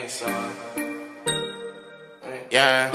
Yeah.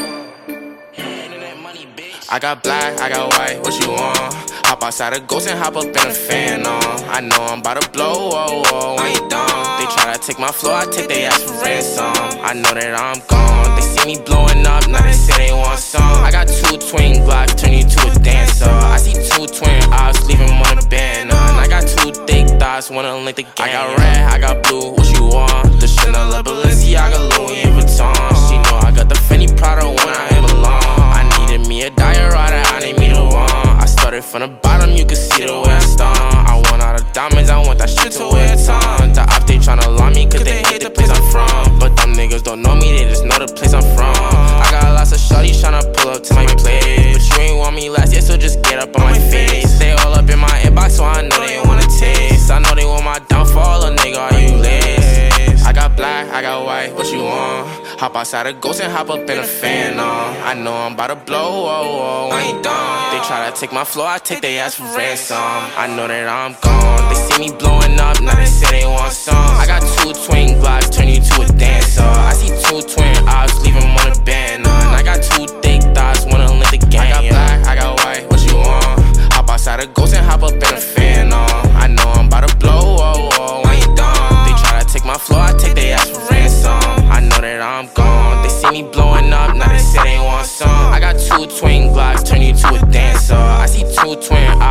I got black, I got white, what you want? Hop outside a ghost and hop up in a fan on. I know I'm about to blow, whoa, whoa, when you done. They try to take my flow, I take they ass for ransom. I know that I'm gone, they see me blowing up, now they say they want some. I got 2 twin Glocks, turn you to a dancer. I see 2 twin eyes, leave him on a banner. And I got 2 thick thighs, wanna link the game. I got red, I got blue, what you want? The Chanel, Balenciaga, Louis Vuitton. She know I got the Fendi Prada when I ain't belong. I needed me a diorata, I need me the one. I started from the bottom, you can see the way I stung. I want all the diamonds, I want that shit to wear a ton. The op, they tryna lie me, cause they hate the place I'm from. But them niggas don't know me, they just know the place I'm from. I got lots of shorties tryna pull up to my place, but you ain't want me last year, so just get up on my face. They all up in my inbox, so I know they wanna taste. I know they want my downfall, a nigga, are you lace? I got black, I got white, what you want? Hop outside a ghost and hop up in a fan on. I know I'm about to blow, whoa, whoa, when you done. They try to take my flow, I take they ass for ransom. I know that I'm gone, they see me blowing up, now they say they want some. I got 2 twin Glocks, turn you to a dancer. I see 2 twin eyes, leave him on a banner. And I got 2 thick thighs, wanna link the game. I got black, I got white, what you want? Hop outside a ghost and hop up in a fan on. I know I'm about to blow, whoa, whoa, when you done. They try to take my flow, I take they ass for ransom. I know that I'm gone, they see me blowing up, now they say they want some. I got 2 twin Glocks, turn you to a dancer. I see 2 twin eyes.